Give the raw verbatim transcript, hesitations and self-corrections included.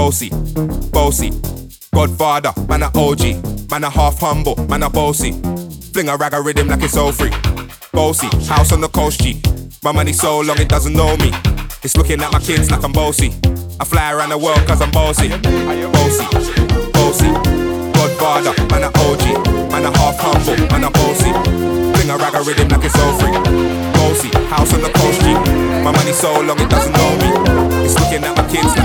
bossy, bossy. Godfather, man a O G, man a half humble, man a bossy. Fling a rag a rhythm like it's all free. Bossy, house on the coast G. My money so long it doesn't know me. It's looking at my kids like I'm bossy. I fly around the world cause I'm bossy. Bossy, bossy. Godfather, man a O G, man a half humble, man a bossy. Fling a rag a rhythm like it's all free. Bossy, house on the coast G. My money so long it doesn't know me. It's looking at my kids like